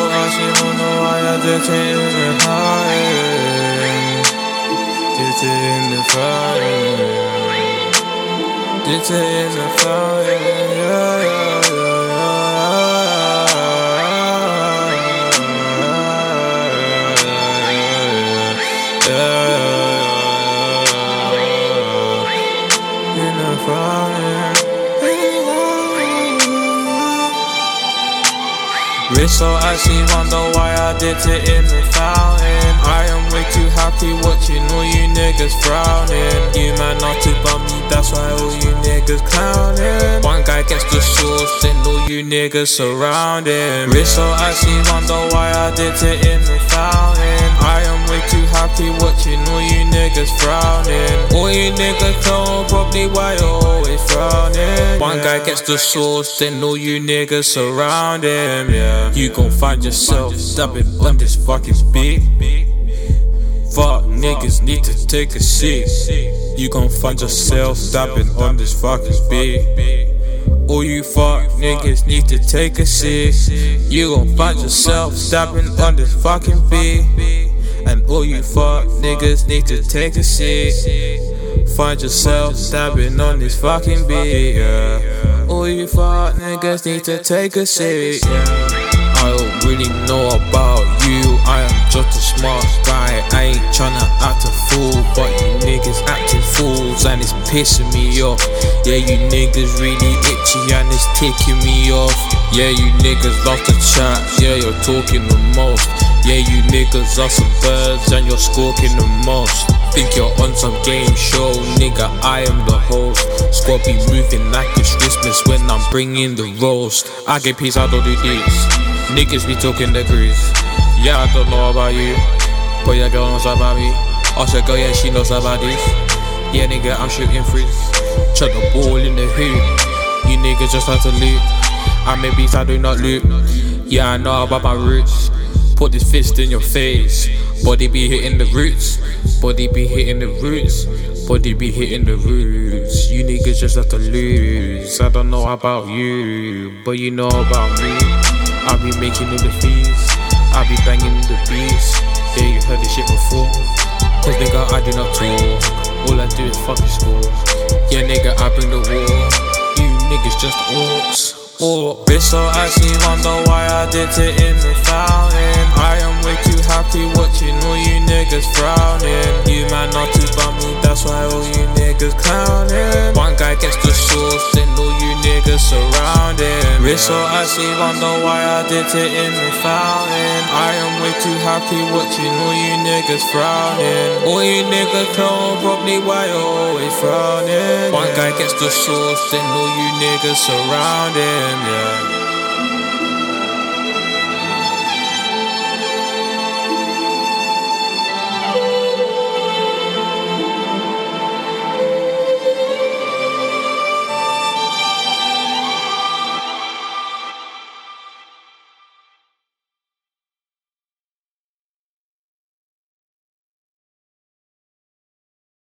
I wonder why I did it in the fire. Did it in the fire. Did it in the fire. Yeah, yeah, yeah. In the fire. Wrist so icy, wonder why I did it in the fountain. I am way too happy watching all you niggas frowning. You man not to bum me, that's why all you niggas clowning. One guy gets the sauce, then all you niggas surround him. Wrist so icy, wonder why I did it in the fountain. I am way too happy watching all you niggas frowning. All you niggas know probably why you're always frowning. One guy gets the sauce, then all you niggas surround him, yeah. You gon' find yourself dabbing on this fucking beat. Fuck niggas need to take a seat. You gon' find yourself dabbing on this fucking beat. All you fuck niggas need to take a seat. You gon' find yourself dabbing on this fucking beat. And all you fuck niggas need to take a seat. Find yourself dabbing on this fucking beat, yeah. All you fuck niggas need to take a seat, yeah. I don't really know about you, I am just a smart guy. I ain't tryna act a fool, but you niggas acting fools and it's pissing me off. Yeah, you niggas really itchy and it's ticking me off. Yeah, you niggas love to chat, yeah, you're talking the most. Yeah, you niggas are some birds and you're squawking the most. Think you're on some game show, nigga, I am the host. Squad be moving like it's Christmas when I'm bringing the roast. I get peace, I don't do this. Niggas be talking the grease. Yeah, I don't know about you, but your girl knows about me. Ask your girl, yeah, she knows about this. Yeah, nigga, I'm shooting freeze. Chuck the ball in the hoop. You niggas just like to loot. I make beats, I do not loot. Yeah, I know about my roots. Put this fist in your face. Body be hitting the roots. Body be hitting the roots. Body be hitting the roots. You niggas just have to lose. I don't know about you, but you know about me. I be making all the fees, I be banging the beats. Yeah, you heard this shit before. Cause nigga, I do not talk. All I do is fucking score. Yeah, nigga, I bring the war. You niggas just orcs. Wrist so icy, wonder why I did it in the fountain. I am way too happy watching all you niggas frowning. You man not too bummy, that's why all you niggas clowning. One guy gets the sauce, then all you niggas surround him. Wrist so icy, wonder why I did it in the fountain. I am way too happy watching all you niggas frowning. All you niggas know probably why you're always frowning. One guy gets the sauce, then all you niggas surround him, yeah.